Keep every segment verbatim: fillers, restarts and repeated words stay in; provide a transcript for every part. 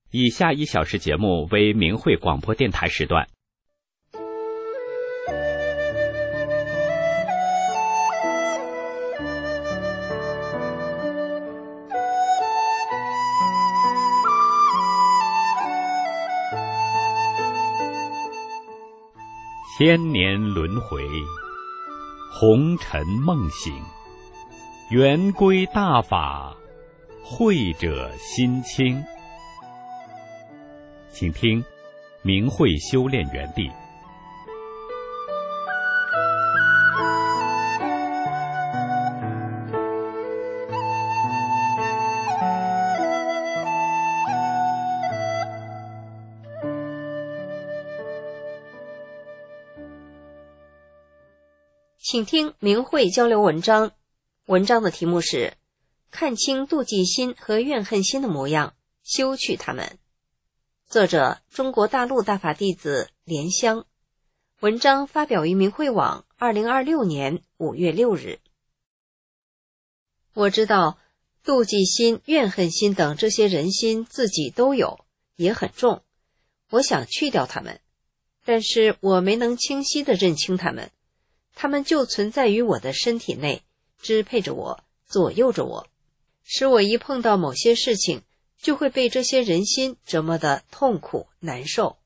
以下一小时节目为明慧广播电台时段。千年轮回，红尘梦醒，圆规大法，慧者心清。请听明慧修炼园地。 请听明慧交流文章，文章的题目是看清妒忌心和怨恨心的模样，修去它们。作者中国大陆大法弟子莲香，文章发表于明慧网二零二六年五月六日。我知道妒忌心、怨恨心等这些人心自己都有，也很重，我想去掉它们，但是我没能清晰地认清它们，它们就存在于我的身体内，支配着我，左右着我，使我一碰到某些事情就会被这些人心折磨得痛苦难受。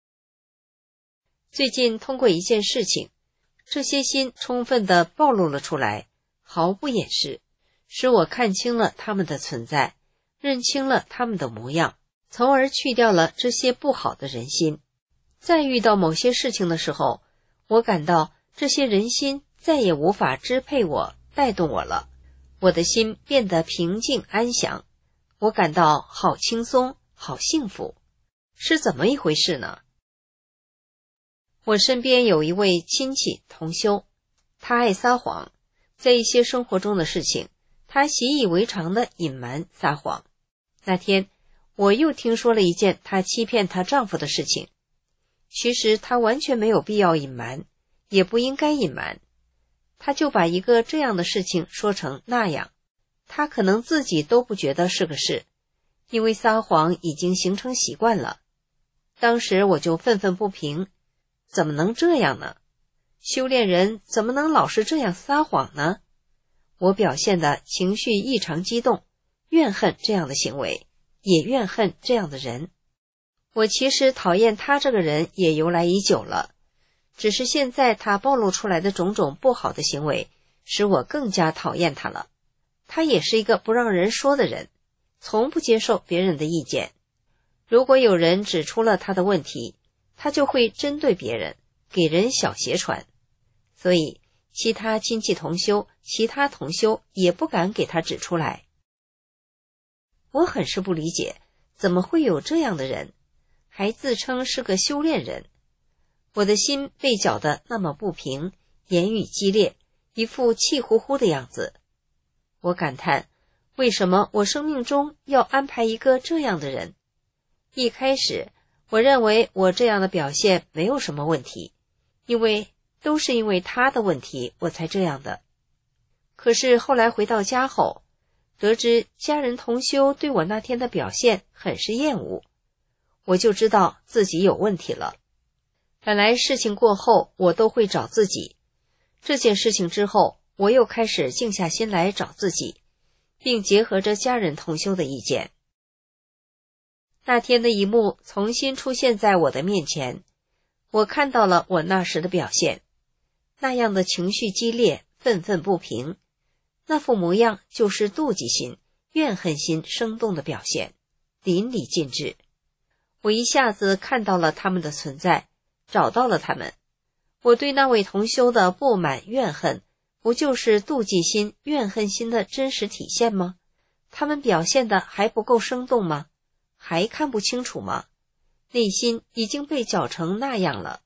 最近通过一件事情，这些心充分地暴露了出来，毫不掩饰，使我看清了他们的存在，认清了他们的模样，从而去掉了这些不好的人心。在遇到某些事情的时候，我感到这些人心再也无法支配我、带动我了，我的心变得平静安详，我感到好轻松，好幸福。是怎么一回事呢？我身边有一位亲戚同修，他爱撒谎，在一些生活中的事情，他习以为常地隐瞒撒谎。那天，我又听说了一件她欺骗她丈夫的事情。其实她完全没有必要隐瞒，也不应该隐瞒，她就把一个这样的事情说成那样，她可能自己都不觉得是个事，因为撒谎已经形成习惯了。当时我就愤愤不平，怎么能这样呢？修炼人怎么能老是这样撒谎呢？我表现的情绪异常激动，怨恨这样的行为，也怨恨这样的人。我其实讨厌他这个人也由来已久了，只是现在他暴露出来的种种不好的行为，使我更加讨厌他了。他也是一个不让人说的人，从不接受别人的意见。如果有人指出了他的问题，他就会针对别人，给人小鞋穿。所以其他亲戚同修、其他同修也不敢给他指出来。我很是不理解，怎么会有这样的人，还自称是个修炼人。我的心被搅得那么不平，言语激烈，一副气呼呼的样子。我感叹，为什么我生命中要安排一个这样的人？一开始，我认为我这样的表现没有什么问题，因为都是因为他的问题我才这样的。可是后来回到家后，得知家人同修对我那天的表现很是厌恶，我就知道自己有问题了。本来事情过后我都会找自己，这件事情之后我又开始静下心来找自己，并结合着家人同修的意见。那天的一幕重新出现在我的面前，我看到了我那时的表现，那样的情绪激烈，愤愤不平，那副模样就是妒忌心、怨恨心生动的表现，淋漓尽致。我一下子看到了他们的存在，找到了他们。我对那位同修的不满怨恨，不就是妒忌心、怨恨心的真实体现吗？他们表现的还不够生动吗？还看不清楚吗？内心已经被搅成那样了。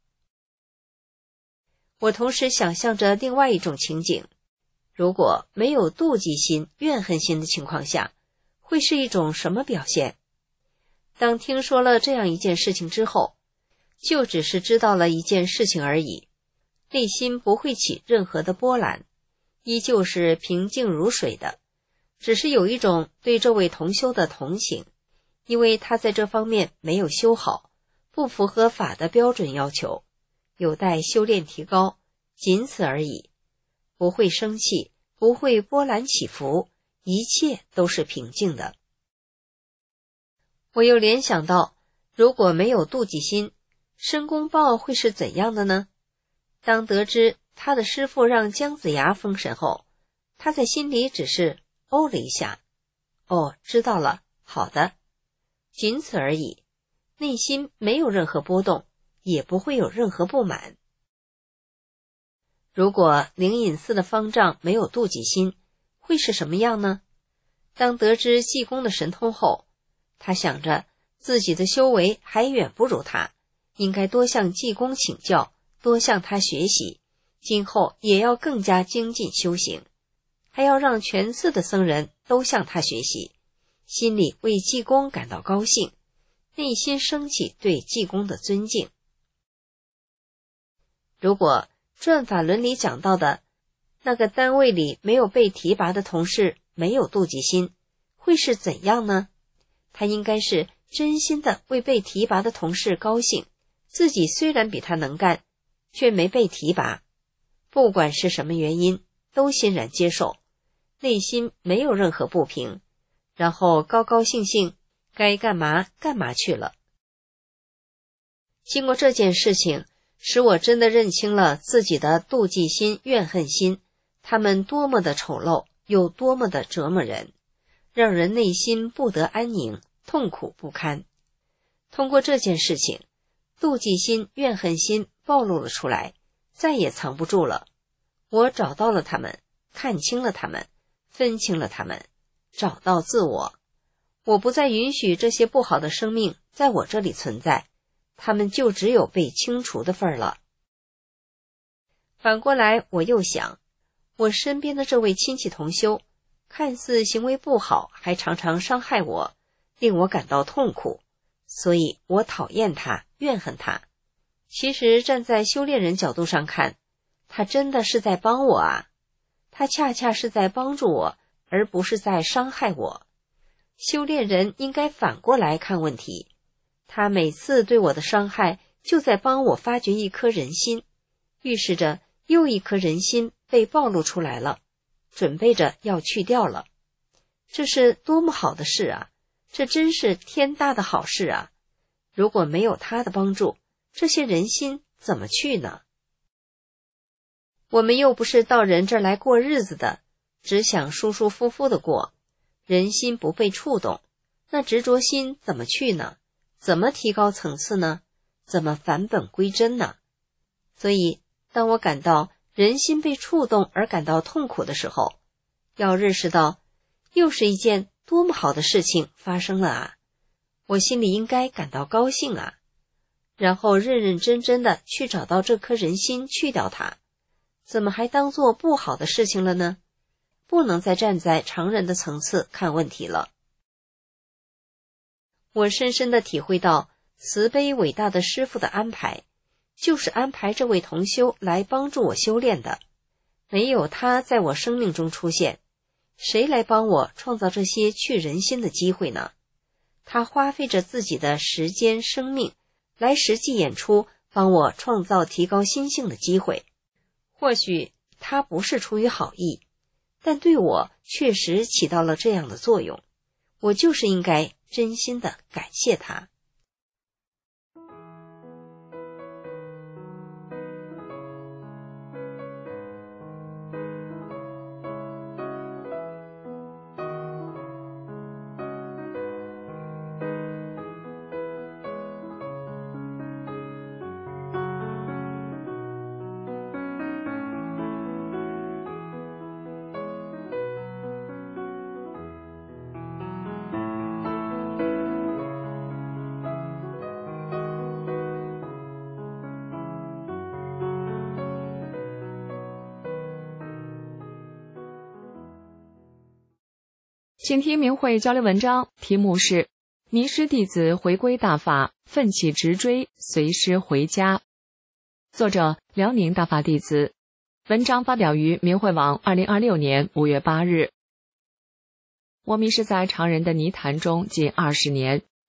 我同时想象着另外一种情景，如果没有妒忌心、怨恨心的情况下，会是一种什么表现？当听说了这样一件事情之后，就只是知道了一件事情而已，内心不会起任何的波澜，依旧是平静如水的，只是有一种对这位同修的同情， 因为他在这方面没有修好，不符合法的标准要求，有待修炼提高，仅此而已。不会生气，不会波澜起伏，一切都是平静的。我又联想到，如果没有妒忌心，申公豹会是怎样的呢？当得知他的师父让姜子牙封神后，他在心里只是哦了一下，哦，知道了，好的，仅此而已，内心没有任何波动，也不会有任何不满。如果灵隐寺的方丈没有妒忌心，会是什么样呢？当得知济公的神通后，他想着自己的修为还远不如他，应该多向济公请教，多向他学习，今后也要更加精进修行，还要让全寺的僧人都向他学习，心里为济公感到高兴，内心升起对济公的尊敬。如果转法轮里讲到的那个单位里没有被提拔的同事没有妒忌心，会是怎样呢？他应该是真心的为被提拔的同事高兴，自己虽然比他能干，却没被提拔，不管是什么原因，都欣然接受，内心没有任何不平，然后高高兴兴，该干嘛干嘛去了。经过这件事情，使我真的认清了自己的妒忌心、怨恨心，他们多么的丑陋，又多么的折磨人，让人内心不得安宁，痛苦不堪。通过这件事情，妒忌心、怨恨心暴露了出来，再也藏不住了。我找到了他们，看清了他们，分清了他们，找到自我。我不再允许这些不好的生命在我这里存在，他们就只有被清除的份儿了。反过来，我又想，我身边的这位亲戚同修，看似行为不好，还常常伤害我，令我感到痛苦，所以我讨厌他，怨恨他。其实站在修炼人角度上看，他真的是在帮我啊，他恰恰是在帮助我，而不是在伤害我。修炼人应该反过来看问题，他每次对我的伤害，就在帮我发掘一颗人心，预示着又一颗人心被暴露出来了，准备着要去掉了。这是多么好的事啊，这真是天大的好事啊！如果没有他的帮助，这些人心怎么去呢？我们又不是到人这儿来过日子的，只想舒舒服服的过，人心不被触动，那执着心怎么去呢？怎么提高层次呢？怎么返本归真呢？所以当我感到人心被触动而感到痛苦的时候，要认识到又是一件多么好的事情发生了啊！我心里应该感到高兴啊，然后认认真真的去找到这颗人心，去掉它，怎么还当做不好的事情了呢？不能再站在常人的层次看问题了。我深深地体会到，慈悲伟大的师父的安排，就是安排这位同修来帮助我修炼的。没有他在我生命中出现，谁来帮我创造这些去人心的机会呢？他花费着自己的时间、生命来实际演出，帮我创造提高心性的机会。或许他不是出于好意，但对我确实起到了这样的作用，我就是应该真心的感谢他。 请听明慧交流文章，题目是迷失弟子回归大法，奋起直追，随师回家。作者辽宁大法弟子，文章发表于明慧网二零二六年五月八日。我迷失在常人的泥潭中近二十年，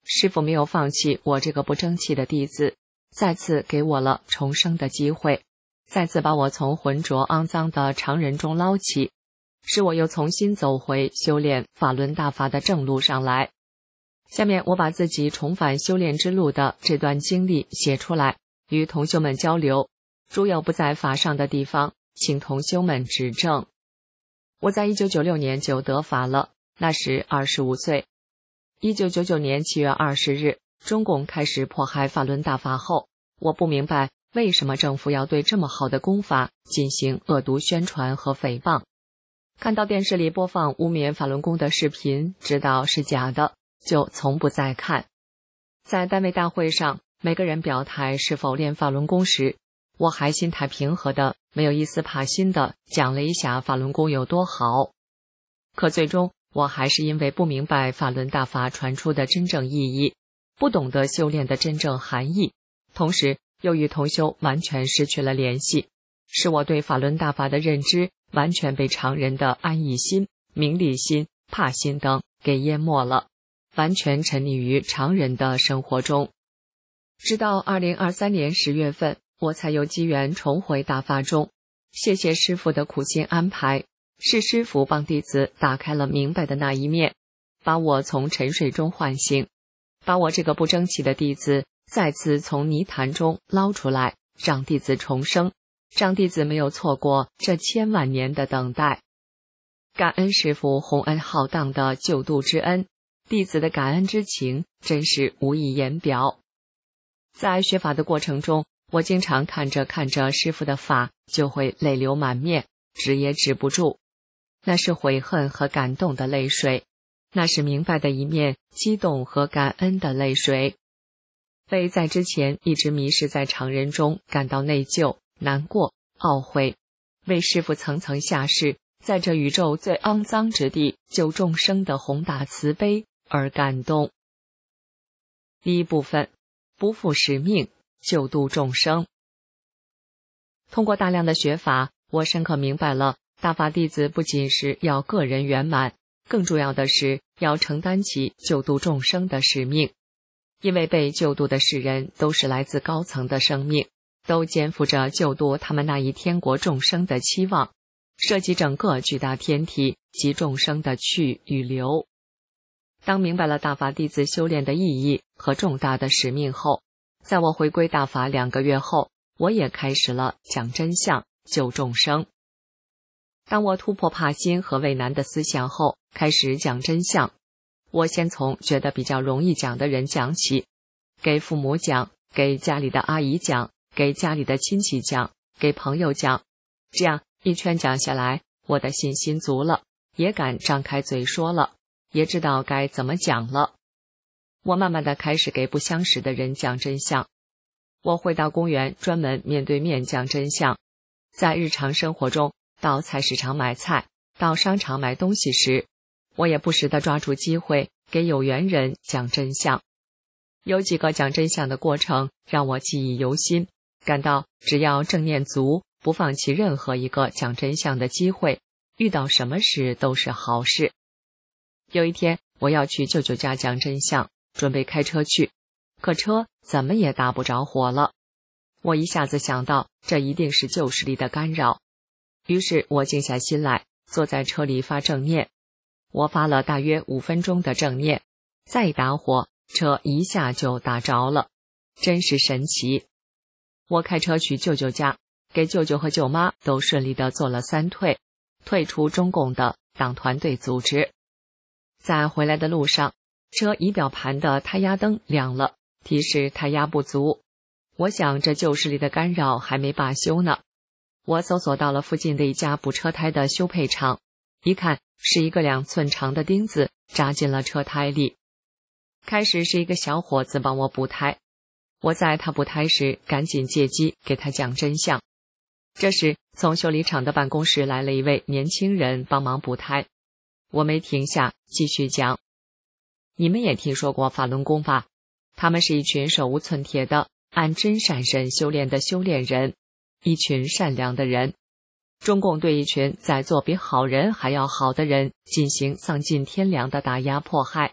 师父没有放弃我这个不争气的弟子，再次给我了重生的机会，再次把我从浑浊肮脏的常人中捞起，使我又重新走回修炼法轮大法的正路上来。下面我把自己重返修炼之路的这段经历写出来，与同修们交流，如有不在法上的地方，请同修们指正。我在一九九六年就得法了，那时二十五岁。一九九九年七月二十日，中共开始迫害法轮大法后，我不明白为什么政府要对这么好的功法进行恶毒宣传和诽谤。看到电视里播放污蔑法轮功的视频，知道是假的，就从不再看。在单位大会上，每个人表态是否练法轮功时，我还心态平和的，没有一丝怕心的讲了一下法轮功有多好。可最终我还是因为不明白法轮大法传出的真正意义，不懂得修炼的真正含义，同时又与同修完全失去了联系，使我对法轮大法的认知完全被常人的安逸心、名利心、怕心等给淹没了，完全沉溺于常人的生活中。直到二零二三年十月份，我才有机缘重回大法中。谢谢师父的苦心安排，是师父帮弟子打开了明白的那一面，把我从沉睡中唤醒，把我这个不争气的弟子再次从泥潭中捞出来，让弟子重生，让弟子没有错过这千万年的等待。感恩师父宏恩浩荡的救度之恩，弟子的感恩之情真是无以言表。在学法的过程中，我经常看着看着师父的法，就会泪流满面，止也止不住。那是悔恨和感动的泪水，那是明白的一面激动和感恩的泪水。为在之前一直迷失在常人中感到内疚、难过、懊悔，为师父层层下世，在这宇宙最肮脏之地救众生的宏大慈悲而感动。第一部分，不负使命，救度众生。通过大量的学法，我深刻明白了大法弟子不仅是要个人圆满，更重要的是要承担起救度众生的使命。因为被救度的世人都是来自高层的生命，都肩负着救度他们那一天国众生的期望，涉及整个巨大天体及众生的去与留。当明白了大法弟子修炼的意义和重大的使命后，在我回归大法两个月后，我也开始了讲真相、救众生。当我突破怕心和畏难的思想后，开始讲真相。我先从觉得比较容易讲的人讲起，给父母讲，给家里的阿姨讲，给家里的亲戚讲，给朋友讲。这样一圈讲下来，我的信心足了，也敢张开嘴说了，也知道该怎么讲了。我慢慢的开始给不相识的人讲真相。我会到公园专门面对面讲真相。在日常生活中，到菜市场买菜，到商场买东西时，我也不时地抓住机会给有缘人讲真相。有几个讲真相的过程让我记忆犹新，感到只要正念足，不放弃任何一个讲真相的机会，遇到什么事都是好事。有一天我要去舅舅家讲真相，准备开车去，可车怎么也打不着火了。我一下子想到这一定是旧势力的干扰，于是我静下心来，坐在车里发正念。我发了大约五分钟的正念，再一打火，车一下就打着了，真是神奇。我开车去舅舅家，给舅舅和舅妈都顺利地做了三退，退出中共的党团队组织。在回来的路上，车仪表盘的胎压灯亮了，提示胎压不足。我想这旧势力的干扰还没罢休呢。我搜索到了附近的一家补车胎的修配厂，一看是一个两寸长的钉子扎进了车胎里。开始是一个小伙子帮我补胎，我在他补胎时赶紧借机给他讲真相。这时从修理厂的办公室来了一位年轻人帮忙补胎，我没停下，继续讲。你们也听说过法轮功吧？他们是一群手无寸铁的按真善神修炼的修炼人，一群善良的人。中共对一群在做比好人还要好的人进行丧尽天良的打压迫害，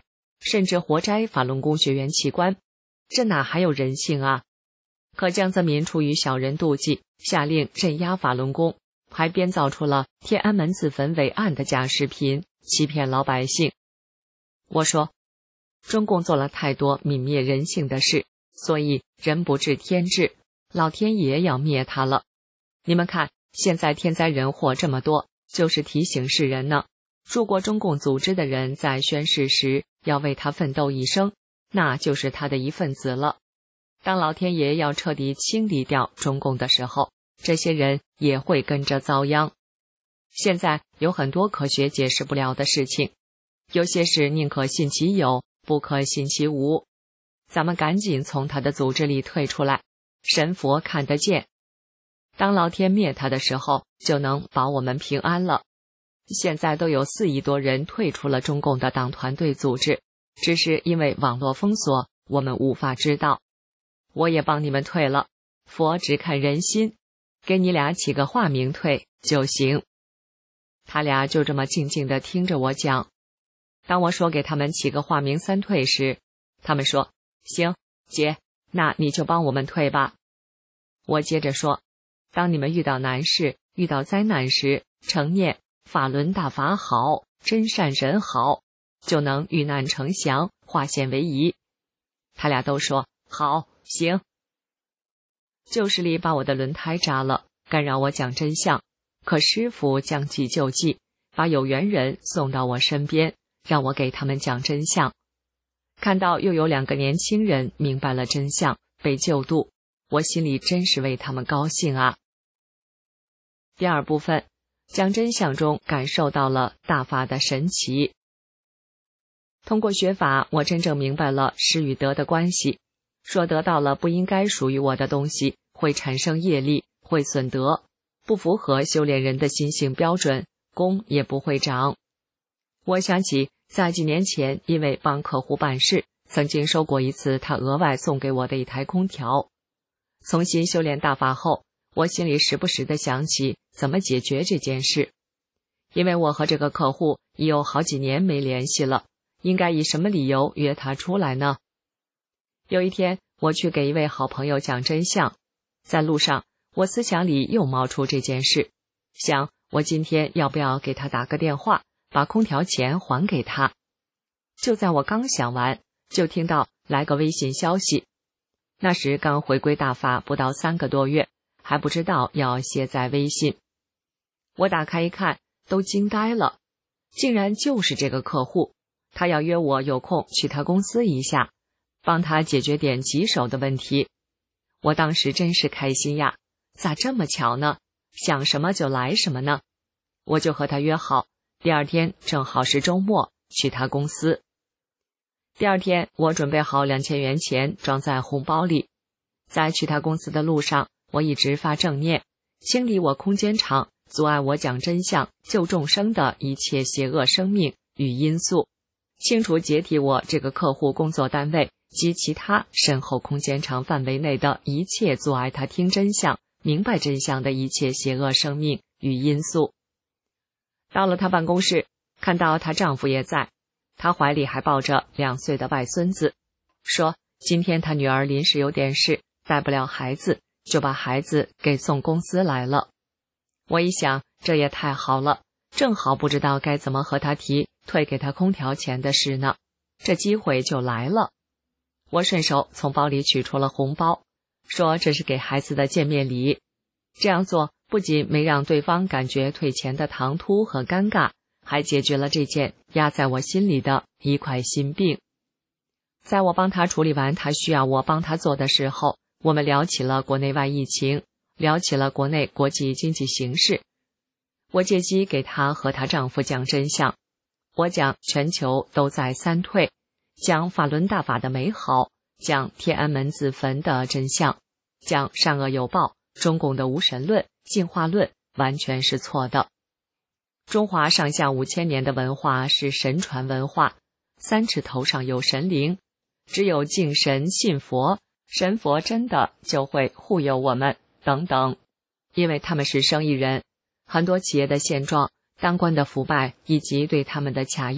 甚至活摘法轮功学员器官，这哪还有人性啊？可江泽民出于小人妒忌，下令镇压法轮功，还编造出了天安门自焚伪案的假视频，欺骗老百姓。我说，中共做了太多泯灭人性的事，所以人不治天治，老天爷要灭他了。你们看，现在天灾人祸这么多，就是提醒世人呢。入过中共组织的人在宣誓时要为他奋斗一生，那就是他的一份子了。当老天爷要彻底清理掉中共的时候，这些人也会跟着遭殃。现在有很多科学解释不了的事情，有些事宁可信其有，不可信其无。咱们赶紧从他的组织里退出来，神佛看得见。当老天灭他的时候，就能保我们平安了。现在都有四亿多人退出了中共的党团队组织，只是因为网络封锁，我们无法知道。我也帮你们退了，佛只看人心，给你俩起个化名退就行。他俩就这么静静地听着我讲。当我说给他们起个化名三退时，他们说，行，姐，那你就帮我们退吧。我接着说，当你们遇到难事，遇到灾难时，诚念法轮大法好，真善人好，就能遇难成祥，化险为夷。他俩都说好，行。旧势力把我的轮胎扎了，干扰我讲真相，可师父将计就计，把有缘人送到我身边，让我给他们讲真相。看到又有两个年轻人明白了真相，被救度，我心里真是为他们高兴啊。第二部分，讲真相中感受到了大法的神奇。通过学法，我真正明白了失与得的关系，说得到了不应该属于我的东西，会产生业力，会损德，不符合修炼人的心性标准，功也不会长。我想起在几年前，因为帮客户办事，曾经收过一次他额外送给我的一台空调。重新修炼大法后，我心里时不时地想起怎么解决这件事，因为我和这个客户已有好几年没联系了，应该以什么理由约他出来呢？有一天，我去给一位好朋友讲真相，在路上，我思想里又冒出这件事，想我今天要不要给他打个电话，把空调钱还给他。就在我刚想完，就听到来个微信消息。那时刚回归大法不到三个多月，还不知道要卸载微信。我打开一看，都惊呆了，竟然就是这个客户，他要约我有空去他公司一下，帮他解决点棘手的问题。我当时真是开心呀，咋这么巧呢？想什么就来什么呢？我就和他约好，第二天正好是周末，去他公司。第二天，我准备好两千元钱装在红包里，在去他公司的路上，我一直发正念，清理我空间场，阻碍我讲真相、救众生的一切邪恶生命与因素，清除解体我这个客户工作单位及其他身后空间场范围内的一切阻碍他听真相、明白真相的一切邪恶生命与因素。到了他办公室，看到她丈夫也在，她怀里还抱着两岁的外孙子，说今天她女儿临时有点事，带不了孩子，就把孩子给送公司来了。我一想，这也太好了，正好不知道该怎么和她提退给她空调钱的事呢，这机会就来了。我顺手从包里取出了红包，说这是给孩子的见面礼。这样做不仅没让对方感觉退钱的唐突和尴尬，还解决了这件压在我心里的一块心病。在我帮他处理完他需要我帮他做的时候，我们聊起了国内外疫情，聊起了国内国际经济形势。我借机给她和她丈夫讲真相，我讲全球都在三退，讲法轮大法的美好，讲天安门自焚的真相，讲善恶有报，中共的无神论、进化论完全是错的。中华上下五千年的文化是神传文化，三尺头上有神灵，只有敬神信佛，神佛真的就会护佑我们等等。因为他们是生意人，很多企业的现状、当官的腐败以及对他们的卡要，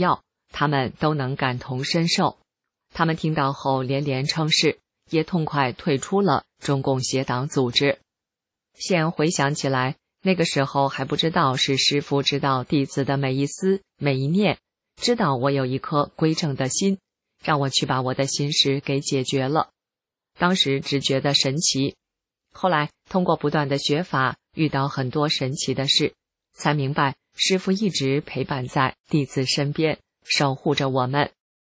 他们都能感同身受。他们听到后连连称是，也痛快退出了中共邪党组织。现回想起来，那个时候还不知道是师父知道弟子的每一思每一念，知道我有一颗归正的心，让我去把我的心事给解决了。当时只觉得神奇，后来通过不断的学法，遇到很多神奇的事，才明白师父一直陪伴在弟子身边，守护着我们。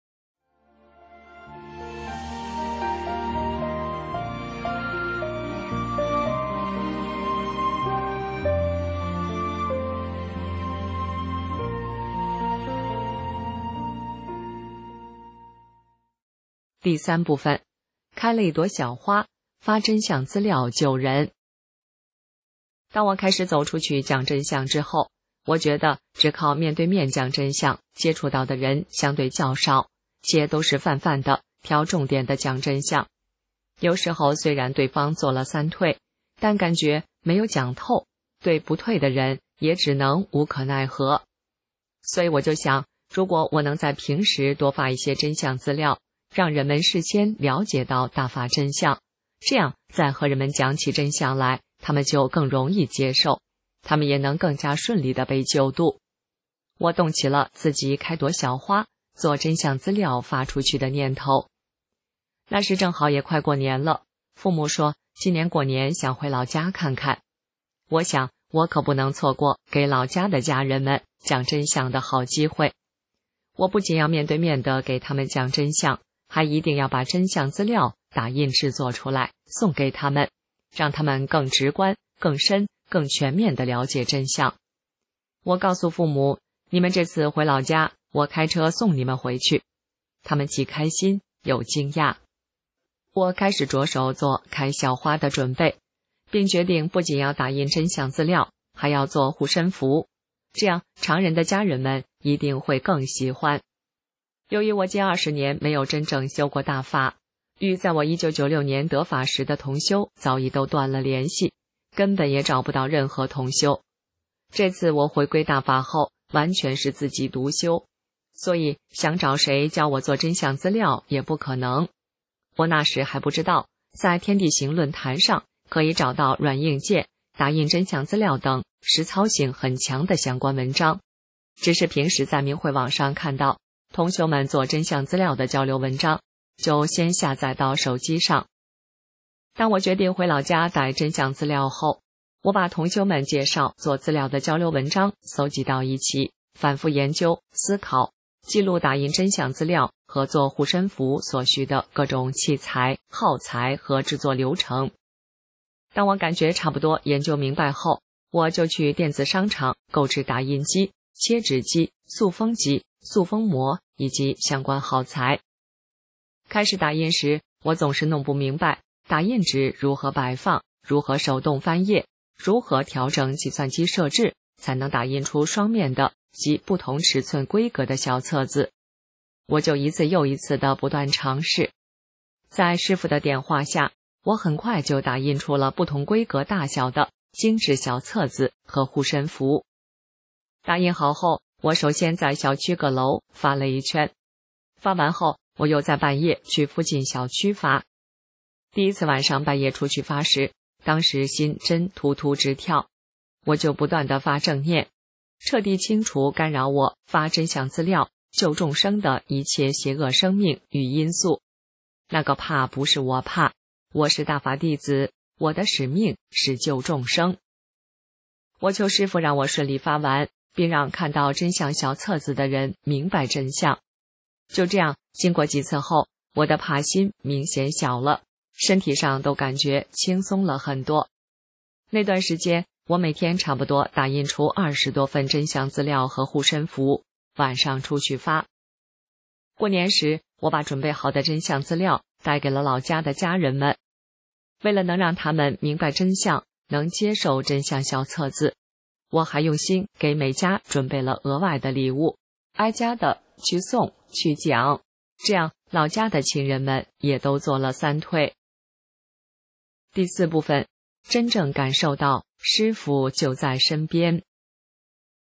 第三部分，开了一朵小花，发真相资料救人。当我开始走出去讲真相之后，我觉得只靠面对面讲真相，接触到的人相对较少，且都是泛泛的挑重点的讲真相。有时候虽然对方做了三退，但感觉没有讲透，对不退的人也只能无可奈何。所以我就想，如果我能在平时多发一些真相资料，让人们事先了解到大法真相，这样再和人们讲起真相来，他们就更容易接受，他们也能更加顺利地被救度。我动起了自己开朵小花，做真相资料发出去的念头。那时正好也快过年了，父母说今年过年想回老家看看。我想我可不能错过给老家的家人们讲真相的好机会。我不仅要面对面地给他们讲真相，还一定要把真相资料打印制作出来，送给他们，让他们更直观、更深、更全面地了解真相。我告诉父母，你们这次回老家，我开车送你们回去。他们既开心又惊讶。我开始着手做开小花的准备，并决定不仅要打印真相资料，还要做护身符，这样常人的家人们一定会更喜欢。由于我近二十年没有真正修过大法，与在我一九九六年得法时的同修早已都断了联系，根本也找不到任何同修。这次我回归大法后，完全是自己独修，所以想找谁教我做真相资料也不可能。我那时还不知道，在天地行论坛上可以找到软硬件、打印真相资料等实操性很强的相关文章，只是平时在明慧网上看到同修们做真相资料的交流文章，就先下载到手机上。当我决定回老家带真相资料后，我把同修们介绍做资料的交流文章搜集到一起，反复研究、思考，记录打印真相资料和做护身符所需的各种器材、耗材和制作流程。当我感觉差不多研究明白后，我就去电子商场购置打印机、切纸机、塑封机、塑封膜以及相关耗材。开始打印时，我总是弄不明白打印纸如何摆放，如何手动翻页，如何调整计算机设置，才能打印出双面的及不同尺寸规格的小册子。我就一次又一次的不断尝试，在师傅的点化下，我很快就打印出了不同规格大小的精致小册子和护身符。打印好后，我首先在小区各楼发了一圈，发完后我又在半夜去附近小区发。第一次晚上半夜出去发时，当时心真突突直跳，我就不断地发正念，彻底清除干扰我发真相资料救众生的一切邪恶生命与因素。那个怕不是我怕，我是大法弟子，我的使命是救众生。我求师父让我顺利发完，并让看到真相小册子的人明白真相。就这样，经过几次后，我的怕心明显小了，身体上都感觉轻松了很多。那段时间，我每天差不多打印出二十多份真相资料和护身符，晚上出去发。过年时，我把准备好的真相资料带给了老家的家人们。为了能让他们明白真相，能接受真相小册子，我还用心给每家准备了额外的礼物，挨家的去送去讲，这样老家的亲人们也都做了三退。第四部分，真正感受到师父就在身边。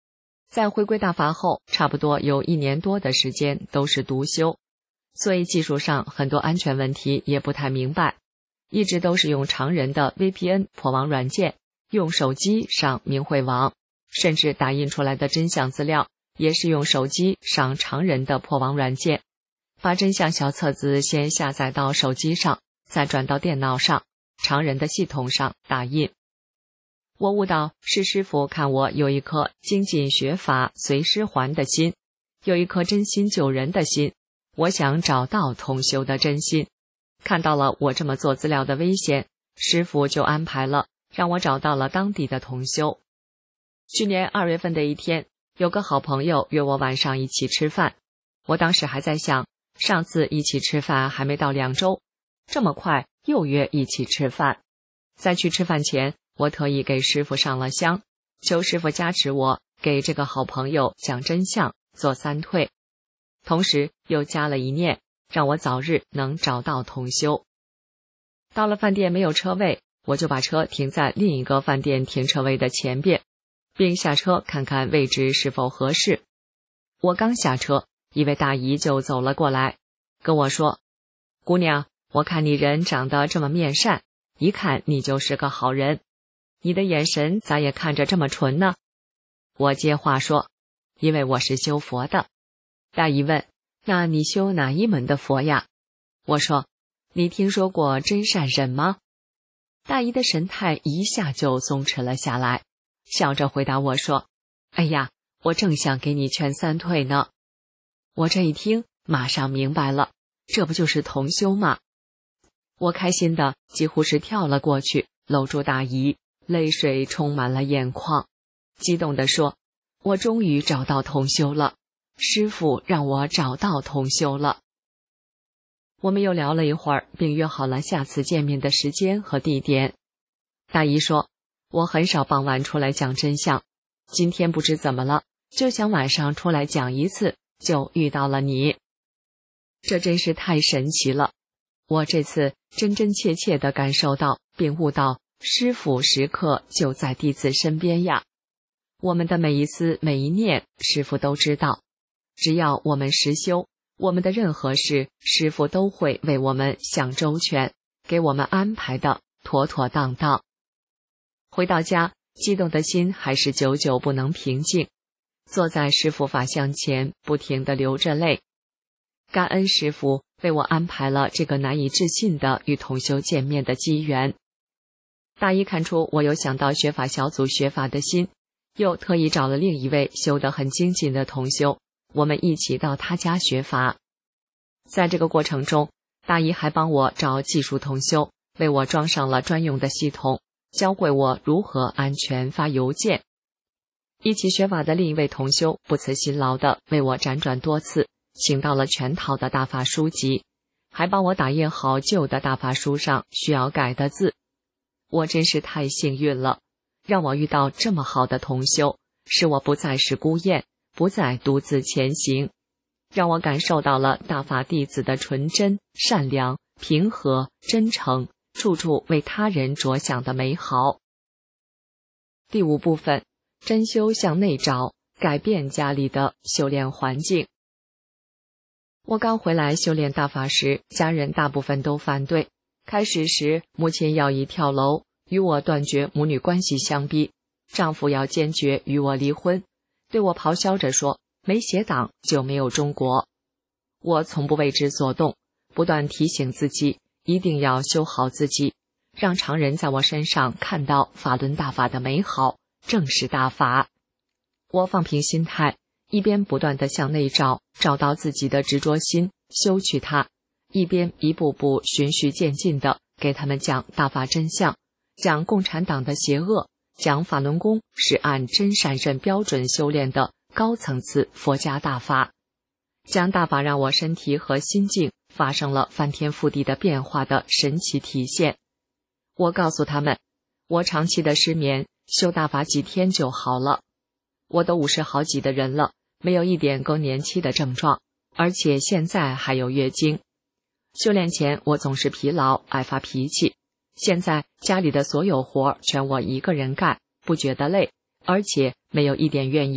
在回归大法后，差不多有一年多的时间都是独修，所以技术上很多安全问题也不太明白，一直都是用常人的 V P N 破网软件，用手机上明慧网，甚至打印出来的真相资料也是用手机上常人的破网软件，把真相小册子先下载到手机上，再转到电脑上，常人的系统上打印。我悟到是师父看我有一颗精进学法随师还的心，有一颗真心救人的心，我想找到同修的真心。看到了我这么做资料的危险，师父就安排了让我找到了当地的同修。去年二月份的一天，有个好朋友约我晚上一起吃饭，我当时还在想，上次一起吃饭还没到两周，这么快又约一起吃饭。在去吃饭前，我特意给师父上了香，求师父加持我给这个好朋友讲真相，做三退，同时又加了一念，让我早日能找到同修。到了饭店没有车位，我就把车停在另一个饭店停车位的前边，并下车看看位置是否合适。我刚下车，一位大姨就走了过来，跟我说：“姑娘，我看你人长得这么面善，一看你就是个好人，你的眼神咋也看着这么纯呢？”我接话说：“因为我是修佛的。”大姨问：“那你修哪一门的佛呀？”我说：“你听说过真善忍吗？”大姨的神态一下就松弛了下来，笑着回答我说：“哎呀，我正想给你劝三退呢。”我这一听，马上明白了，这不就是同修吗？我开心的几乎是跳了过去，搂住大姨，泪水充满了眼眶，激动地说：“我终于找到同修了，师父让我找到同修了。”我们又聊了一会儿，并约好了下次见面的时间和地点。大姨说：“我很少傍晚出来讲真相，今天不知怎么了，就想晚上出来讲一次，就遇到了你。这真是太神奇了！我这次真真切切地感受到并悟到，师父时刻就在弟子身边呀。我们的每一思每一念，师父都知道。只要我们实修，我们的任何事，师父都会为我们想周全，给我们安排的妥妥当当。回到家，激动的心还是久久不能平静，坐在师父法像前，不停地流着泪，感恩师父为我安排了这个难以置信的与同修见面的机缘。大姨看出我有想到学法小组学法的心，又特意找了另一位修得很精进的同修，我们一起到他家学法。在这个过程中，大姨还帮我找技术同修，为我装上了专用的系统，教会我如何安全发邮件。一起学法的另一位同修不辞辛劳地为我辗转多次，请到了全套的大法书籍，还帮我打印好旧的大法书上需要改的字。我真是太幸运了，让我遇到这么好的同修，使我不再是孤雁，不再独自前行，让我感受到了大法弟子的纯真、善良、平和、真诚，处处为他人着想的美好。第五部分，真修向内找，改变家里的修炼环境。我刚回来修炼大法时，家人大部分都反对。开始时，母亲要以跳楼与我断绝母女关系相逼，丈夫要坚决与我离婚，对我咆哮着说，没邪党就没有中国。我从不为之所动，不断提醒自己一定要修好自己，让常人在我身上看到法轮大法的美好，正是大法。我放平心态，一边不断地向内找，找到自己的执着心，修去它，一边一步步循序渐进地给他们讲大法真相，讲共产党的邪恶，讲法轮功是按真善忍标准修炼的高层次佛家大法，讲大法让我身体和心境发生了翻天覆地的变化的神奇体现。我告诉他们，我长期的失眠，修大法几天就好了。我都五十好几的人了，没有一点更年期的症状，而且现在还有月经。修炼前我总是疲劳，爱发脾气，现在家里的所有活全我一个人干，不觉得累，而且没有一点怨言，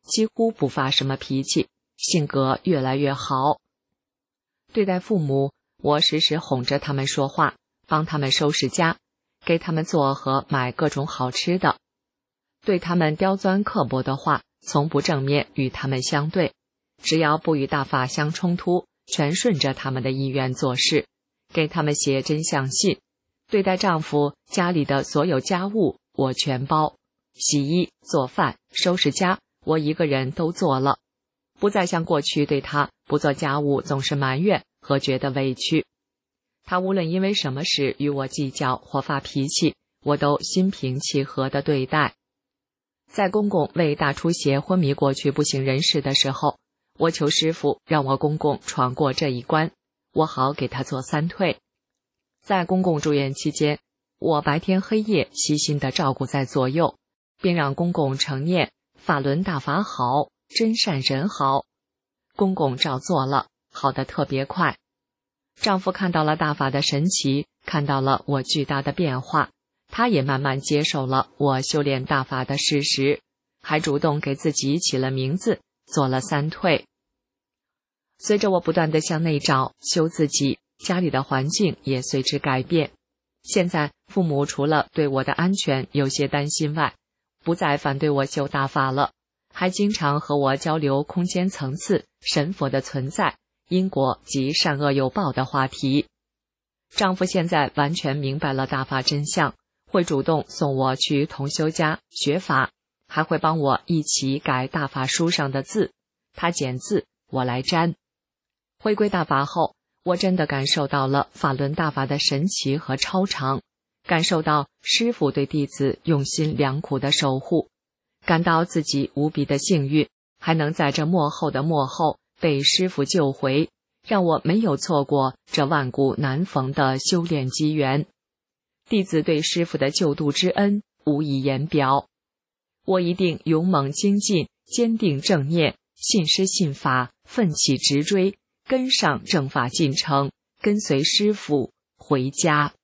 几乎不发什么脾气，性格越来越好。对待父母，我时时哄着他们说话，帮他们收拾家，给他们做和买各种好吃的。对他们刁钻刻薄的话，从不正面与他们相对，只要不与大法相冲突，全顺着他们的意愿做事，给他们写真相信。对待丈夫，家里的所有家务我全包，洗衣、做饭、收拾家，我一个人都做了，不再像过去对他不做家务总是埋怨和觉得委屈。他无论因为什么事与我计较或发脾气，我都心平气和地对待。在公公为大出血昏迷过去不省人事的时候，我求师父让我公公闯过这一关，我好给他做三退。在公公住院期间，我白天黑夜悉心地照顾在左右，并让公公承念法轮大法好，真善人好。公公照做了，好得特别快。丈夫看到了大法的神奇，看到了我巨大的变化，他也慢慢接受了我修炼大法的事实，还主动给自己起了名字，做了三退。随着我不断地向内找修自己，家里的环境也随之改变。现在父母除了对我的安全有些担心外，不再反对我修大法了，还经常和我交流空间层次、神佛的存在、因果及善恶有报的话题。丈夫现在完全明白了大法真相，会主动送我去同修家学法，还会帮我一起改大法书上的字，他剪字，我来粘。回归大法后，我真的感受到了法轮大法的神奇和超常，感受到师父对弟子用心良苦的守护，感到自己无比的幸运，还能在这末后的末后被师父救回，让我没有错过这万古难逢的修炼机缘。弟子对师父的救度之恩无以言表，我一定勇猛精进，坚定正念，信师信法，奋起直追，跟上正法进程，跟随师父回家。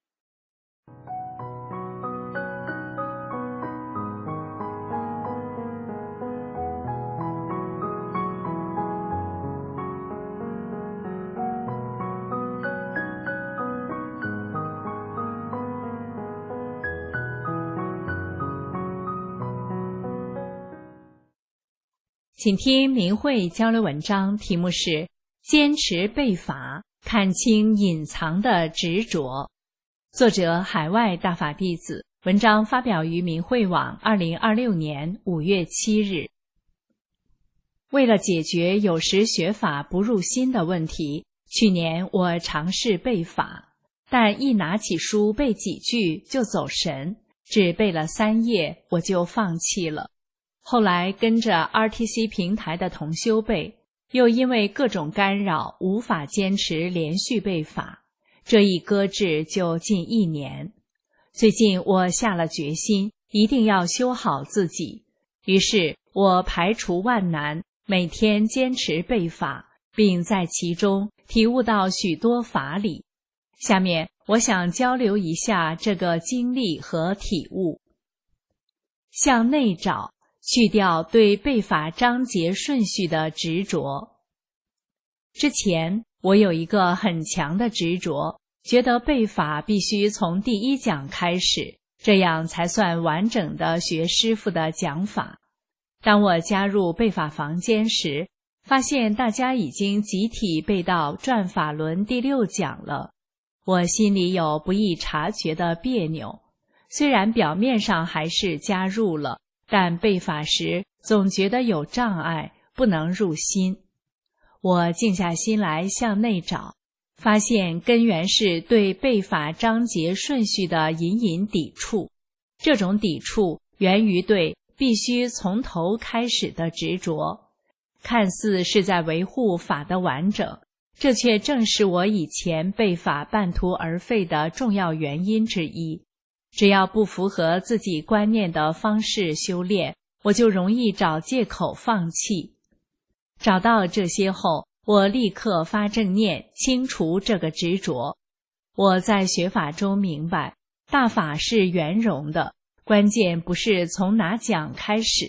请听明慧交流文章，题目是坚持背法，看清隐藏的执着。作者海外大法弟子，文章发表于明慧网二零二六年五月七日。为了解决有时学法不入心的问题，去年我尝试背法，但一拿起书背几句就走神，只背了三页我就放弃了。后来跟着 R T C 平台的同修背，又因为各种干扰无法坚持连续背法，这一搁置就近一年。最近我下了决心，一定要修好自己，于是我排除万难，每天坚持背法，并在其中体悟到许多法理。下面我想交流一下这个经历和体悟。向内找，去掉对背法章节顺序的执着。之前我有一个很强的执着，觉得背法必须从第一讲开始，这样才算完整的学师父的讲法。当我加入背法房间时，发现大家已经集体背到转法轮第六讲了，我心里有不易察觉的别扭。虽然表面上还是加入了，但背法时总觉得有障碍，不能入心。我静下心来向内找，发现根源是对背法章节顺序的隐隐抵触。这种抵触源于对必须从头开始的执着，看似是在维护法的完整，这却正是我以前背法半途而废的重要原因之一。只要不符合自己观念的方式修炼，我就容易找借口放弃。找到这些后，我立刻发正念，清除这个执着。我在学法中明白，大法是圆融的，关键不是从哪讲开始，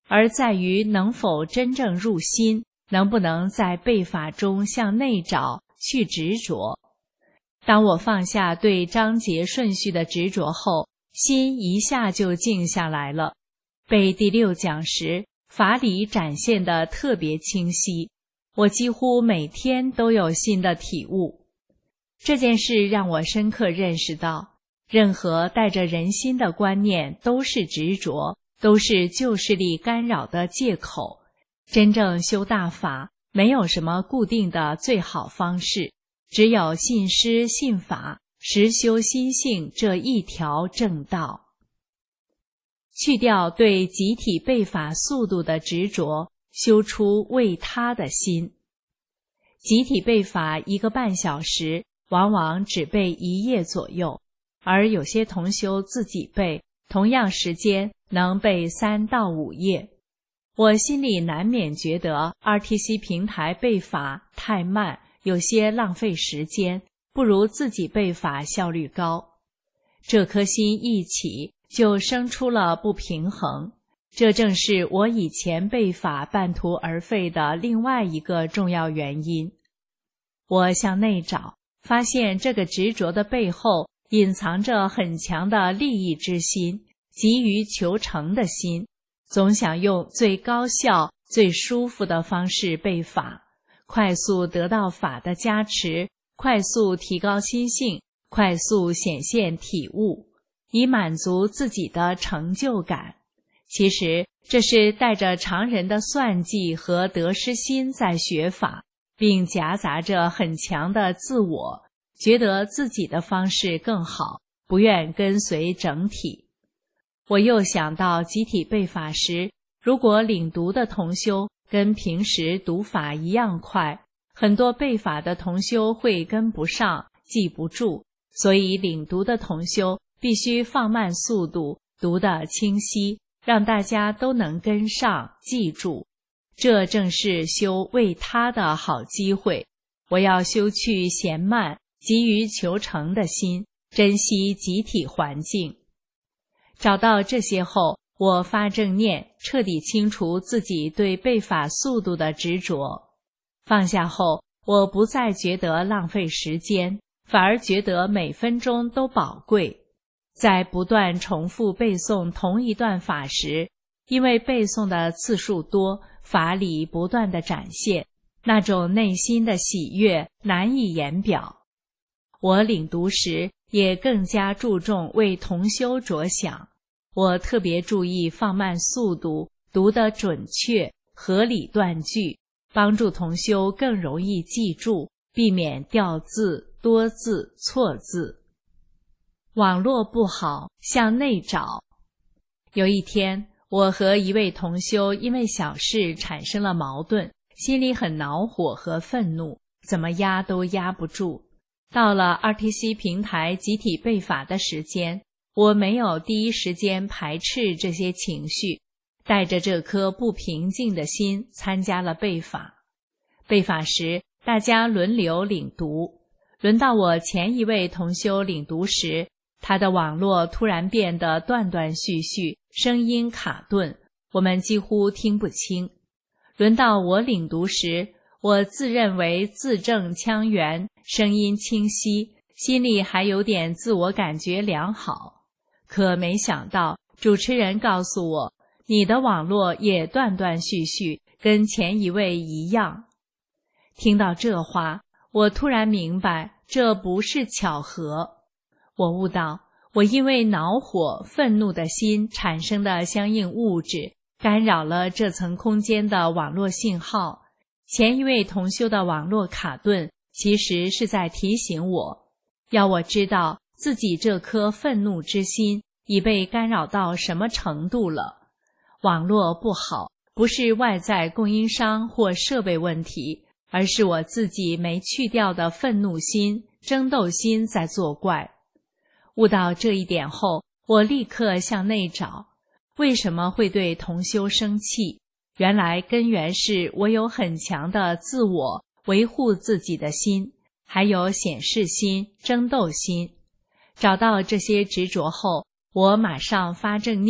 而在于能否真正入心，能不能在背法中向内找，去执着。当我放下对章节顺序的执着后，心一下就静下来了。背第六讲时，法理展现得特别清晰，我几乎每天都有新的体悟。这件事让我深刻认识到，任何带着人心的观念都是执着，都是旧势力干扰的借口。真正修大法，没有什么固定的最好方式，只有信师信法，实修心性这一条正道。去掉对集体背法速度的执着，修出为他的心。集体背法一个半小时，往往只背一页左右，而有些同修自己背，同样时间能背三到五页。我心里难免觉得 R T C 平台背法太慢，有些浪费时间，不如自己背法效率高。这颗心一起，就生出了不平衡，这正是我以前背法半途而废的另外一个重要原因。我向内找，发现这个执着的背后隐藏着很强的利益之心，急于求成的心，总想用最高效、最舒服的方式背法，快速得到法的加持，快速提高心性，快速显现体悟，以满足自己的成就感。其实这是带着常人的算计和得失心在学法，并夹杂着很强的自我，觉得自己的方式更好，不愿跟随整体。我又想到集体背法时，如果领读的同修跟平时读法一样快，很多背法的同修会跟不上，记不住，所以领读的同修必须放慢速度，读得清晰，让大家都能跟上，记住。这正是修为他的好机会。我要修去嫌慢、急于求成的心，珍惜集体环境。找到这些后，我发正念，彻底清除自己对背法速度的执着。放下后，我不再觉得浪费时间，反而觉得每分钟都宝贵。在不断重复背诵同一段法时，因为背诵的次数多，法理不断的展现，那种内心的喜悦难以言表。我领读时也更加注重为同修着想，我特别注意放慢速度，读得准确，合理断句，帮助同修更容易记住，避免掉字、多字、错字。网络不好，向内找。有一天，我和一位同修因为小事产生了矛盾，心里很恼火和愤怒，怎么压都压不住。到了 R T C 平台集体背法的时间，我没有第一时间排斥这些情绪，带着这颗不平静的心参加了背法。背法时，大家轮流领读，轮到我前一位同修领读时，他的网络突然变得断断续续，声音卡顿，我们几乎听不清。轮到我领读时，我自认为字正腔圆，声音清晰，心里还有点自我感觉良好。可没想到，主持人告诉我，你的网络也断断续续，跟前一位一样。听到这话，我突然明白，这不是巧合。我悟到，我因为恼火、愤怒的心产生的相应物质，干扰了这层空间的网络信号。前一位同修的网络卡顿，其实是在提醒我，要我知道自己这颗愤怒之心已被干扰到什么程度了。网络不好，不是外在供应商或设备问题，而是我自己没去掉的愤怒心、争斗心在作怪。悟到这一点后，我立刻向内找，为什么会对同修生气？原来根源是我有很强的自我维护自己的心，还有显示心、争斗心。找到这些执着后，我马上发正念，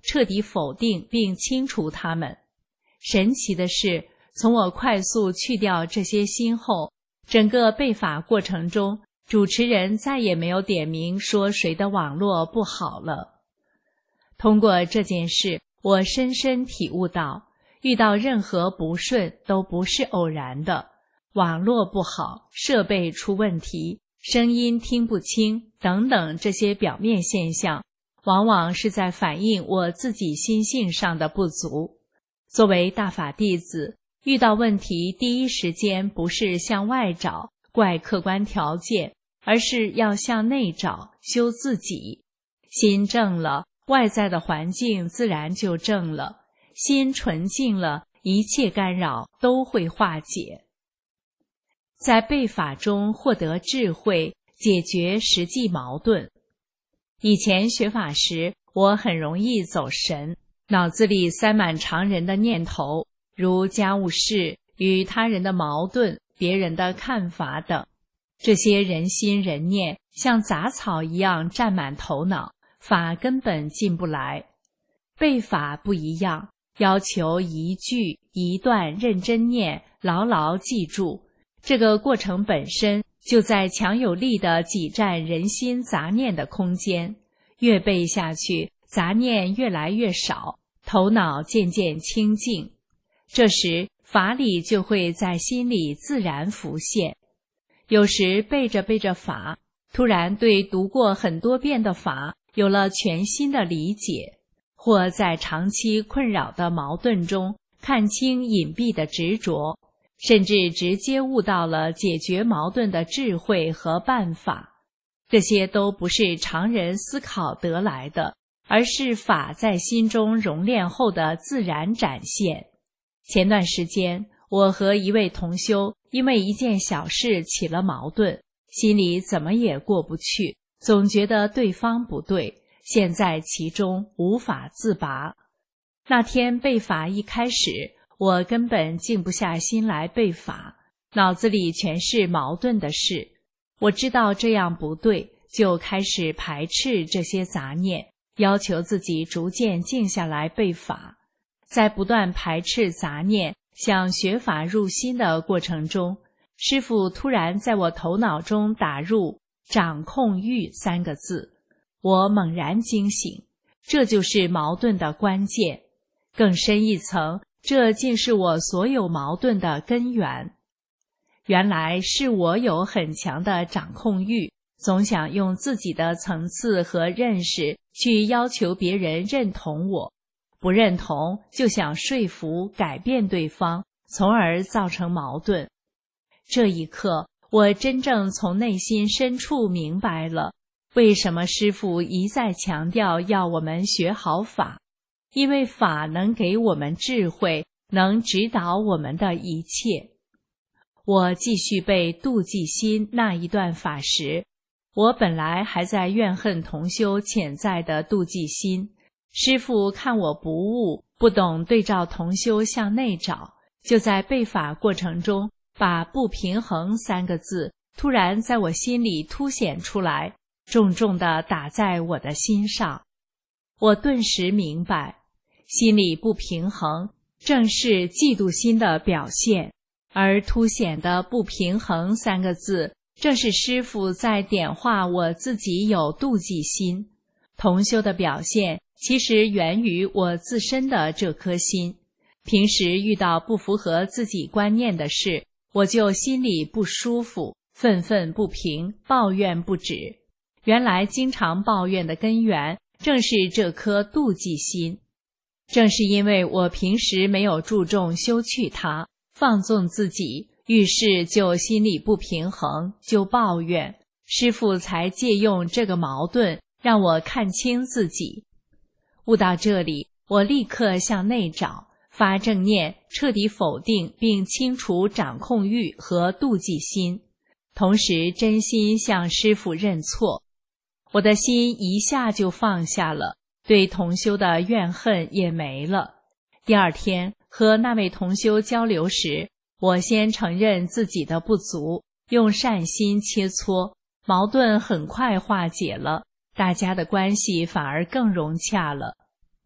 彻底否定并清除它们。神奇的是，从我快速去掉这些心后，整个背法过程中，主持人再也没有点名说谁的网络不好了。通过这件事，我深深体悟到，遇到任何不顺都不是偶然的，网络不好、设备出问题、声音听不清等等这些表面现象，往往是在反映我自己心性上的不足。作为大法弟子，遇到问题第一时间不是向外找，怪客观条件，而是要向内找，修自己。心正了，外在的环境自然就正了，心纯净了，一切干扰都会化解。在背法中获得智慧，解决实际矛盾。以前学法时，我很容易走神，脑子里塞满常人的念头，如家务事、与他人的矛盾、别人的看法等。这些人心人念像杂草一样占满头脑，法根本进不来。背法不一样，要求一句一段认真念，牢牢记住。这个过程本身就在强有力地挤占人心杂念的空间，越背下去，杂念越来越少，头脑渐渐清净。这时法理就会在心里自然浮现。有时背着背着法，突然对读过很多遍的法有了全新的理解，或在长期困扰的矛盾中看清隐蔽的执着，甚至直接悟到了解决矛盾的智慧和办法。这些都不是常人思考得来的，而是法在心中熔炼后的自然展现。前段时间，我和一位同修因为一件小事起了矛盾，心里怎么也过不去，总觉得对方不对，陷在其中无法自拔。那天背法一开始，我根本静不下心来背法，脑子里全是矛盾的事。我知道这样不对，就开始排斥这些杂念，要求自己逐渐静下来背法。在不断排斥杂念，想学法入心的过程中，师父突然在我头脑中打入掌控欲三个字，我猛然惊醒，这就是矛盾的关键。更深一层，这竟是我所有矛盾的根源。原来是我有很强的掌控欲，总想用自己的层次和认识去要求别人认同我，不认同就想说服改变对方，从而造成矛盾。这一刻，我真正从内心深处明白了，为什么师父一再强调要我们学好法，因为法能给我们智慧，能指导我们的一切。我继续背妒忌心那一段法时，我本来还在怨恨同修潜在的妒忌心，师父看我不悟，不懂对照同修向内找，就在背法过程中把不平衡三个字突然在我心里凸显出来，重重地打在我的心上。我顿时明白，心里不平衡正是嫉妒心的表现，而凸显的不平衡三个字正是师父在点化我自己有妒忌心。同修的表现其实源于我自身的这颗心。平时遇到不符合自己观念的事，我就心里不舒服，愤愤不平，抱怨不止。原来经常抱怨的根源正是这颗妒忌心。正是因为我平时没有注重修去它，放纵自己，遇事就心里不平衡，就抱怨，师父才借用这个矛盾让我看清自己。悟到这里，我立刻向内找，发正念，彻底否定并清除掌控欲和妒忌心，同时真心向师父认错。我的心一下就放下了，对同修的怨恨也没了。第二天和那位同修交流时，我先承认自己的不足，用善心切磋，矛盾很快化解了，大家的关系反而更融洽了。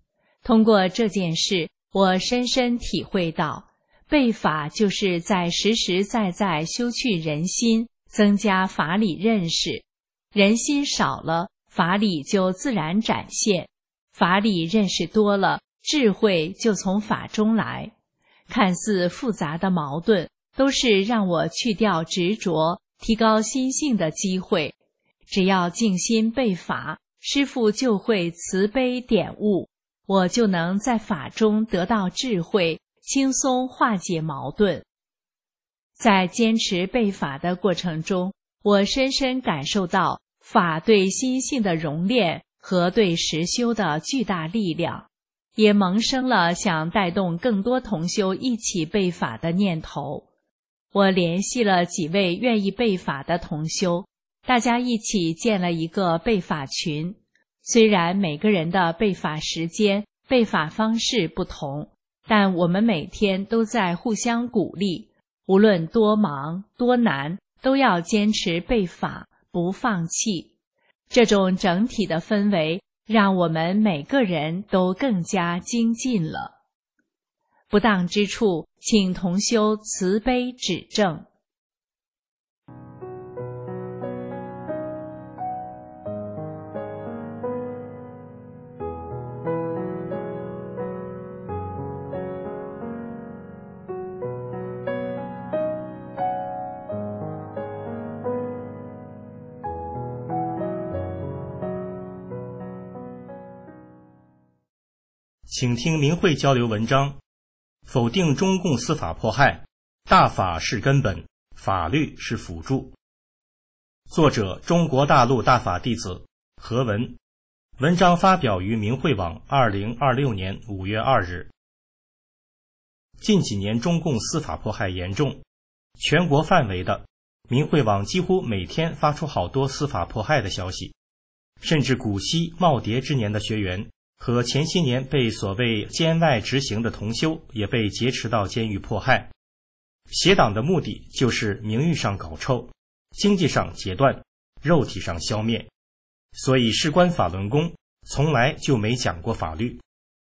通过这件事，我深深体会到，背法就是在实实在在修去人心，增加法理认识。人心少了，法理就自然展现，法理认识多了，智慧就从法中来。看似复杂的矛盾，都是让我去掉执着，提高心性的机会。只要静心背法，师父就会慈悲点悟，我就能在法中得到智慧，轻松化解矛盾。在坚持背法的过程中，我深深感受到法对心性的熔炼和对实修的巨大力量，也萌生了想带动更多同修一起背法的念头。我联系了几位愿意背法的同修，大家一起建了一个背法群。虽然每个人的背法时间、背法方式不同，但我们每天都在互相鼓励，无论多忙多难，都要坚持背法，不放弃。这种整体的氛围，让我们每个人都更加精进了。不当之处，请同修慈悲指正。 请听明慧交流文章：否定中共司法迫害，大法是根本，法律是辅助。作者：中国大陆大法弟子何文。文章发表于明慧网二零二六年五月二日。近几年中共司法迫害严重，全国范围的，明慧网几乎每天发出好多司法迫害的消息，甚至古稀耄耋之年的学员和前些年被所谓监外执行的同修也被劫持到监狱迫害。邪党的目的就是名誉上搞臭，经济上截断，肉体上消灭。所以事关法轮功，从来就没讲过法律。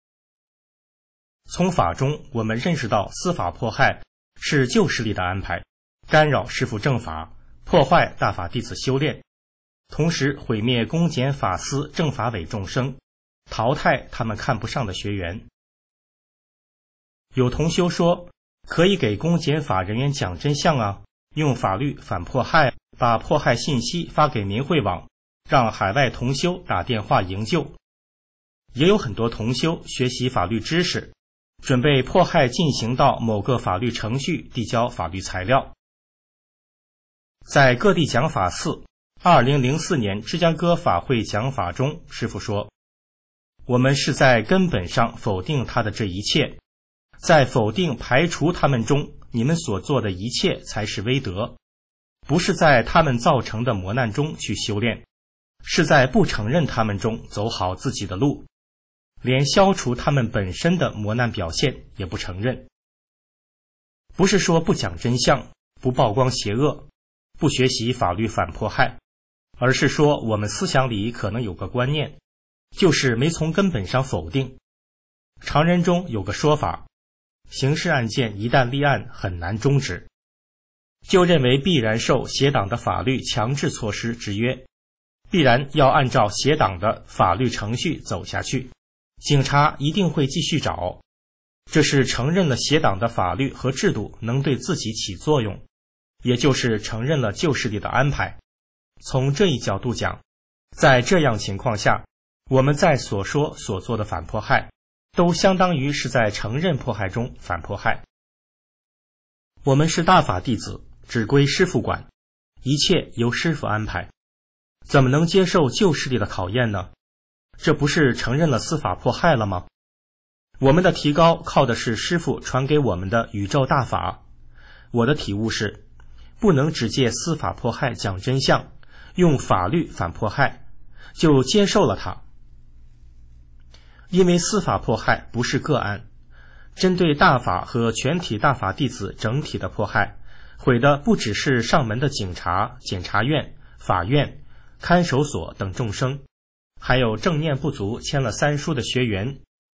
从法中我们认识到司法迫害是旧势力的安排，干扰师父正法，破坏大法弟子修炼，同时毁灭公检法司正法委众生，淘汰他们看不上的学员。有同修说，可以给公检法人员讲真相啊，用法律反迫害，把迫害信息发给明慧网，让海外同修打电话营救。也有很多同修学习法律知识，准备迫害进行到某个法律程序递交法律材料。在各地讲法寺二零零四年芝加哥法会讲法中，师父说，我们是在根本上否定他的这一切，在否定排除他们中，你们所做的一切才是威德，不是在他们造成的磨难中去修炼，是在不承认他们中走好自己的路，连消除他们本身的磨难表现也不承认。不是说不讲真相，不曝光邪恶，不学习法律反迫害，而是说我们思想里可能有个观念，就是没从根本上否定。常人中有个说法，刑事案件一旦立案很难终止，就认为必然受邪党的法律强制措施制约，必然要按照邪党的法律程序走下去，警察一定会继续找。这是承认了邪党的法律和制度能对自己起作用，也就是承认了旧势力的安排。从这一角度讲，在这样情况下，我们在所说所做的反迫害，都相当于是在承认迫害中反迫害。我们是大法弟子，只归师父管，一切由师父安排，怎么能接受旧势力的考验呢？这不是承认了司法迫害了吗？我们的提高靠的是师父传给我们的宇宙大法。我的体悟是，不能只借司法迫害讲真相，用法律反迫害，就接受了它。因为司法迫害不是个案，针对大法和全体大法弟子整体的迫害，毁的不只是上门的警察、检察院、法院、看守所等众生，还有正念不足签了三书的学员，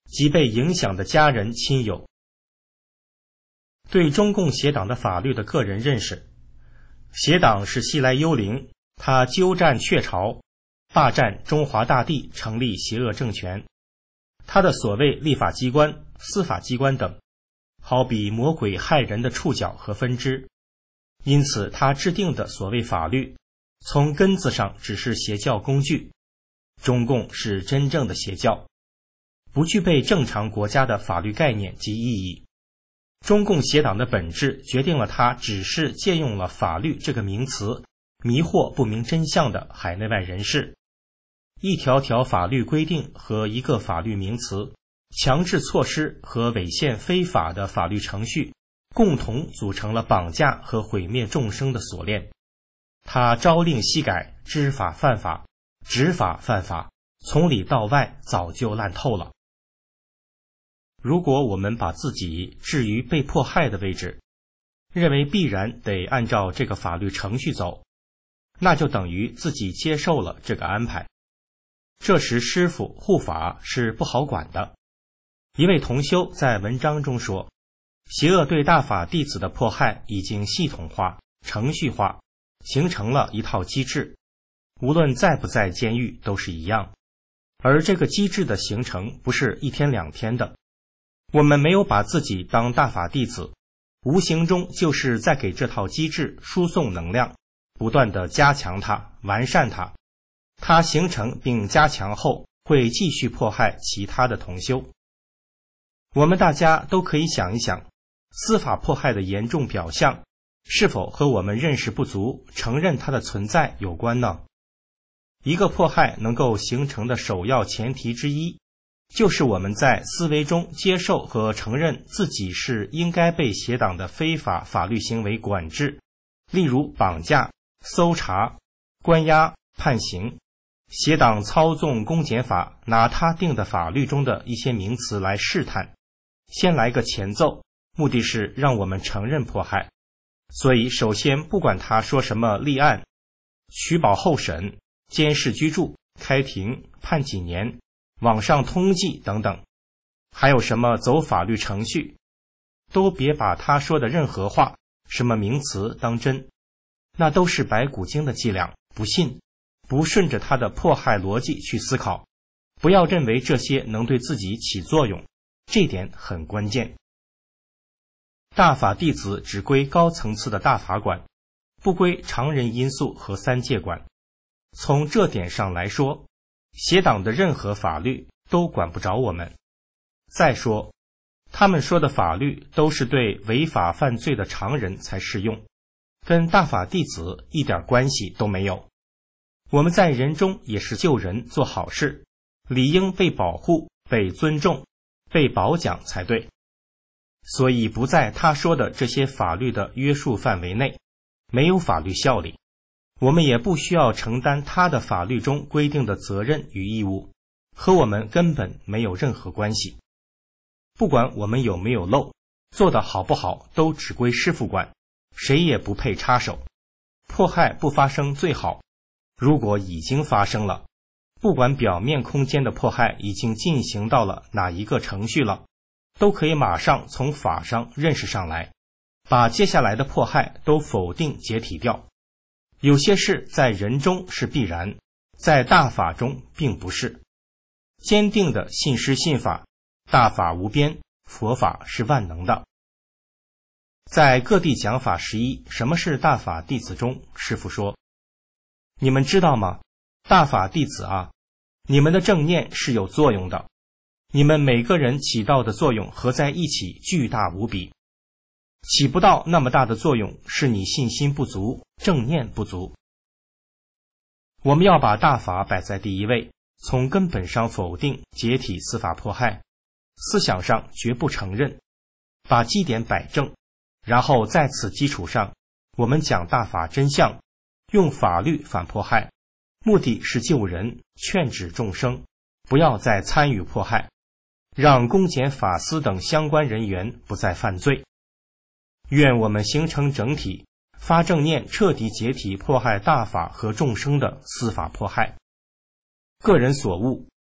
及被影响的家人亲友。对中共邪党的法律的个人认识，邪党是西来幽灵，他鸠占鹊巢，霸占中华大地，成立邪恶政权。他的所谓立法机关、司法机关等，好比魔鬼害人的触角和分支，因此他制定的所谓法律，从根子上只是邪教工具。中共是真正的邪教，不具备正常国家的法律概念及意义。中共邪党的本质决定了它只是借用了法律这个名词，迷惑不明真相的海内外人士。一条条法律规定和一个法律名词，强制措施和违宪非法的法律程序，共同组成了绑架和毁灭众生的锁链。它朝令夕改，知法犯法，执法犯法，从里到外早就烂透了。如果我们把自己置于被迫害的位置，认为必然得按照这个法律程序走，那就等于自己接受了这个安排。这时师父护法是不好管的。一位同修在文章中说，邪恶对大法弟子的迫害已经系统化、程序化，形成了一套机制，无论在不在监狱都是一样。而这个机制的形成不是一天两天的，我们没有把自己当大法弟子，无形中就是在给这套机制输送能量，不断地加强它，完善它。它形成并加强后，会继续迫害其他的同修。我们大家都可以想一想，司法迫害的严重表象，是否和我们认识不足、承认它的存在有关呢？一个迫害能够形成的首要前提之一，就是我们在思维中接受和承认自己是应该被邪党的非法法律行为管制，例如绑架、搜查、关押、判刑。邪党操纵公检法，拿他定的法律中的一些名词来试探，先来个前奏，目的是让我们承认迫害。所以首先不管他说什么立案、取保候审、监视居住、开庭、判几年、网上通缉等等，还有什么走法律程序，都别把他说的任何话、什么名词当真，那都是白骨精的伎俩，不信，不顺着他的迫害逻辑去思考，不要认为这些能对自己起作用，这点很关键。大法弟子只归高层次的大法管，不归常人因素和三界管。从这点上来说，邪党的任何法律都管不着我们。再说，他们说的法律都是对违法犯罪的常人才适用，跟大法弟子一点关系都没有。我们在人中也是救人做好事，理应被保护、被尊重、被褒奖才对。所以不在他说的这些法律的约束范围内，没有法律效力，我们也不需要承担他的法律中规定的责任与义务，和我们根本没有任何关系。不管我们有没有漏，做得好不好都只归师父管，谁也不配插手。迫害不发生最好，如果已经发生了，不管表面空间的迫害已经进行到了哪一个程序了，都可以马上从法上认识上来，把接下来的迫害都否定解体掉。有些事在人中是必然，在大法中并不是。坚定的信师信法，大法无边，佛法是万能的。在各地讲法十一，什么是大法弟子中，师父说，你们知道吗？大法弟子啊，你们的正念是有作用的，你们每个人起到的作用合在一起巨大无比。起不到那么大的作用，是你信心不足，正念不足。我们要把大法摆在第一位，从根本上否定解体司法迫害，思想上绝不承认，把基点摆正，然后在此基础上，我们讲大法真相，用法律反迫害，目的是救人，劝止众生，不要再参与迫害，让公检法司等相关人员不再犯罪。愿我们形成整体，发正念，彻底解体迫害大法和众生的司法迫害。个人所悟，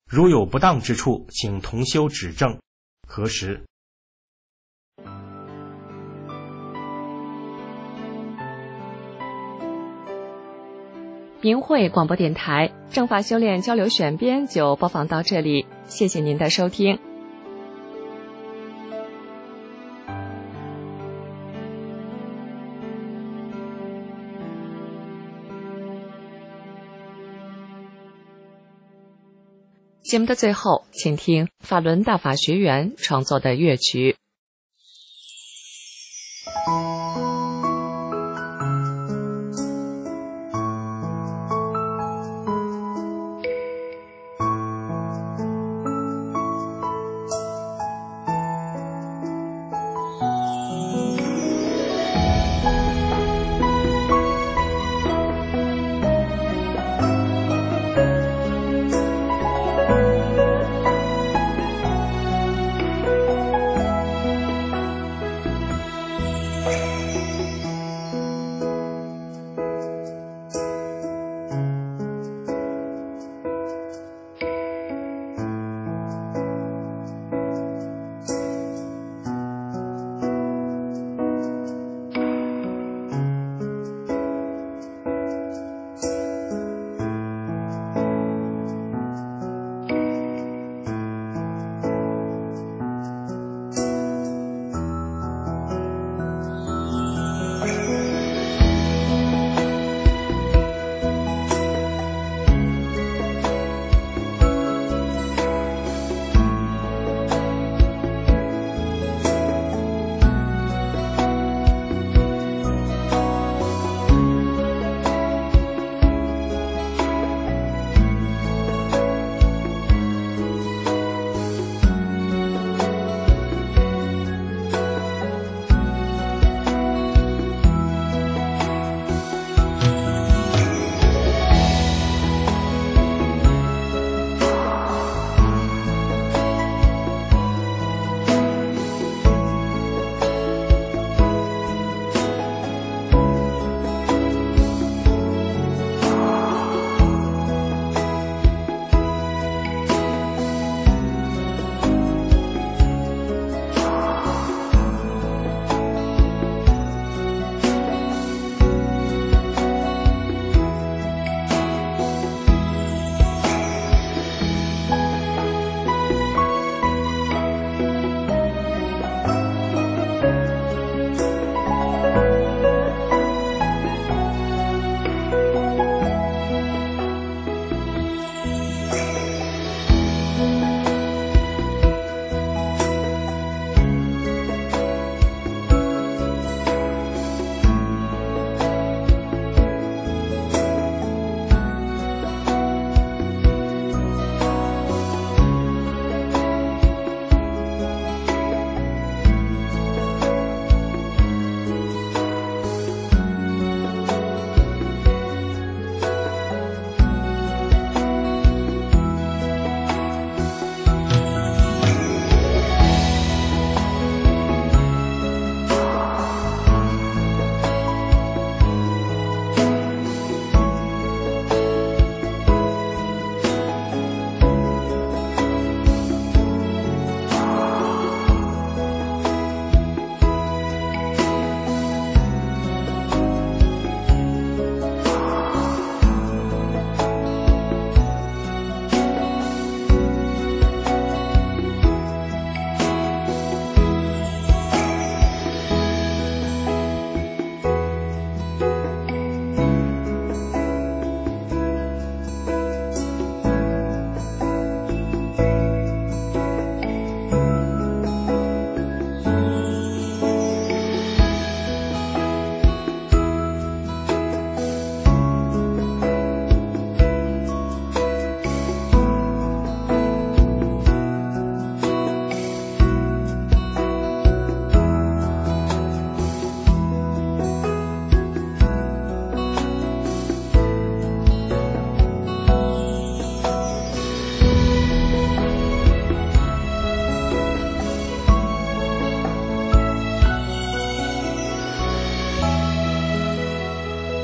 如有不当之处，请同修指正，核实。 明慧广播电台正法修炼交流选编就播放到这里，谢谢您的收听。节目的最后，请听法轮大法学员创作的乐曲。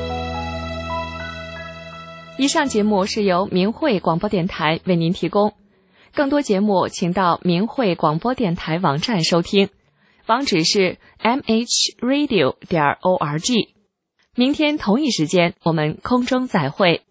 以上节目是由明慧广播电台为您提供， 更多节目请到明慧广播电台网站收听，网址是 m h radio 点 org。明天同一时间我们空中再会。